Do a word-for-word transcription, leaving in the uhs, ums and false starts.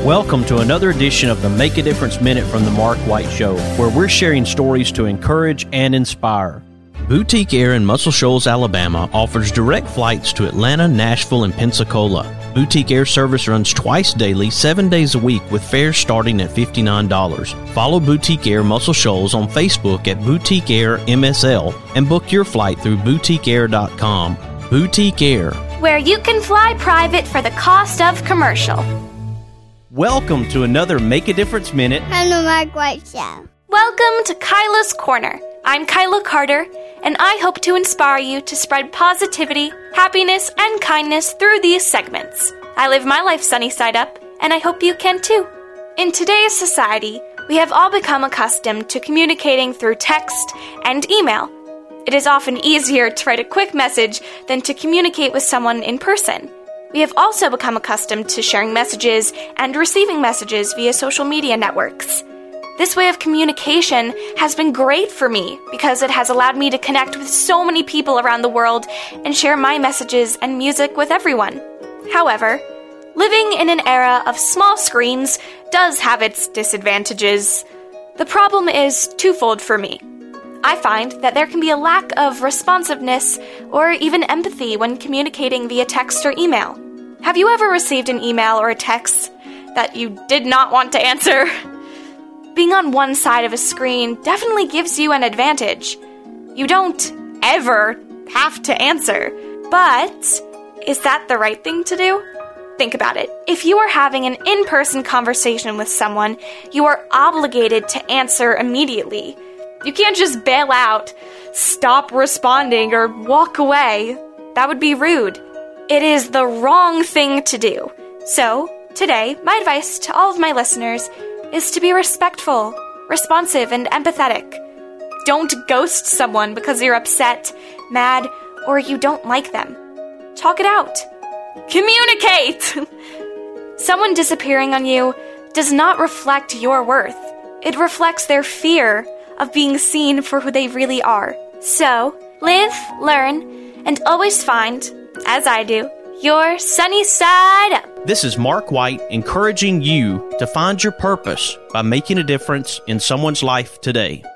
Welcome to another edition of the Make a Difference Minute from the Mark White Show, where we're sharing stories to encourage and inspire. Boutique Air in Muscle Shoals, Alabama offers direct flights to Atlanta, Nashville, and Pensacola. Boutique Air service runs twice daily, seven days a week, with fares starting at fifty-nine dollars. Follow Boutique Air Muscle Shoals on Facebook at Boutique Air M S L and book your flight through boutique air dot com. Boutique Air, where you can fly private for the cost of commercial. Welcome to another Make a Difference Minute on the Mark White Show. Welcome to Kyla's Corner. I'm Kyla Carter, and I hope to inspire you to spread positivity, happiness, and kindness through these segments. I live my life sunny side up, and I hope you can too. In today's society, we have all become accustomed to communicating through text and email. It is often easier to write a quick message than to communicate with someone in person. We have also become accustomed to sharing messages and receiving messages via social media networks. This way of communication has been great for me because it has allowed me to connect with so many people around the world and share my messages and music with everyone. However, living in an era of small screens does have its disadvantages. The problem is twofold for me. I find that there can be a lack of responsiveness or even empathy when communicating via text or email. Have you ever received an email or a text that you did not want to answer? Being on one side of a screen definitely gives you an advantage. You don't ever have to answer. But is that the right thing to do? Think about it. If you are having an in-person conversation with someone, you are obligated to answer immediately. You can't just bail out, stop responding, or walk away. That would be rude. It is the wrong thing to do. So, today, my advice to all of my listeners is to be respectful, responsive, and empathetic. Don't ghost someone because you're upset, mad, or you don't like them. Talk it out. Communicate! Someone disappearing on you does not reflect your worth. It reflects their fear of being seen for who they really are. So, live, learn, and always find, as I do, your sunny side up. This is Mark White encouraging you to find your purpose by making a difference in someone's life today.